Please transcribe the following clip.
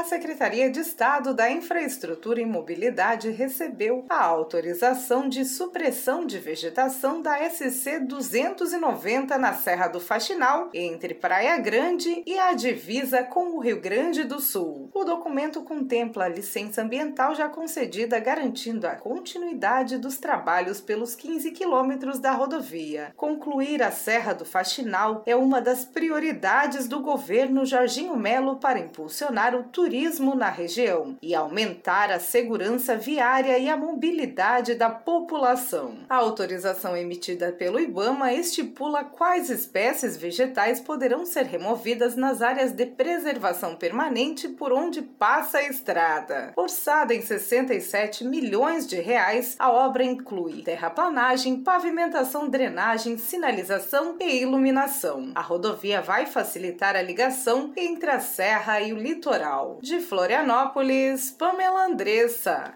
A Secretaria de Estado da Infraestrutura e Mobilidade recebeu a autorização de supressão de vegetação da SC 290 na Serra do Faxinal, entre Praia Grande e a divisa com o Rio Grande do Sul. O documento contempla a licença ambiental já concedida, garantindo a continuidade dos trabalhos pelos 15 quilômetros da rodovia. Concluir a Serra do Faxinal é uma das prioridades do governo Jorginho Melo para impulsionar o turismo na região e aumentar a segurança viária e a mobilidade da população. A autorização emitida pelo IBAMA estipula quais espécies vegetais poderão ser removidas nas áreas de preservação permanente por onde passa a estrada. Orçada em 67 milhões de reais, a obra inclui terraplanagem, pavimentação, drenagem, sinalização e iluminação. A rodovia vai facilitar a ligação entre a serra e o litoral. De Florianópolis, Pamela Andressa.